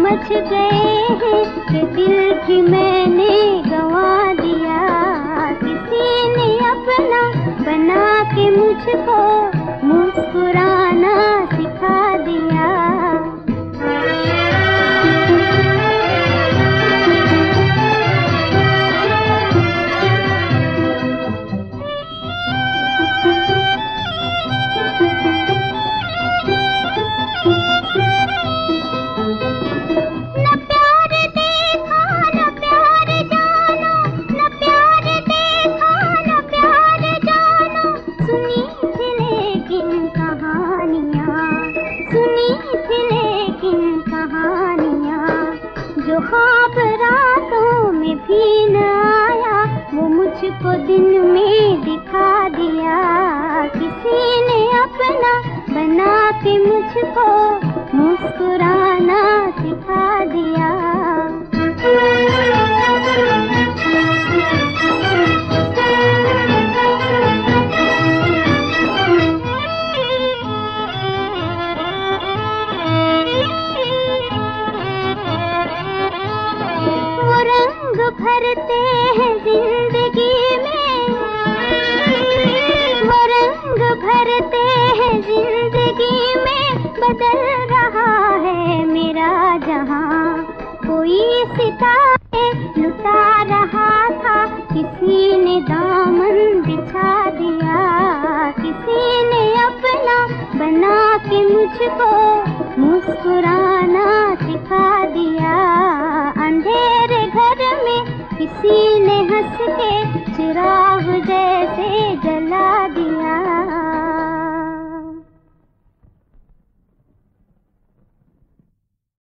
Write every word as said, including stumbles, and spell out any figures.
Much गए हैं कि दिल भी मैंने गंवा दिया। किसी ने अपना बना के मुझको मुस्कुराना सिखा दिया। जो ख्वाब रातों में भी न आया वो मुझको दिन में दिखा दिया। किसी ने अपना बना के मुझको मुस्कुराना सिखा दिया। रंग भरते हैं जिंदगी में, वो रंग भरते हैं जिंदगी में। बदल रहा है मेरा जहां, कोई सितारे लुटा रहा था, किसी ने दामन बिछा दिया। किसी ने अपना बना के मुझको मुस्कुराना सिखा दिया। अंधेरे घर में किसी ने हंस के चिराग जैसे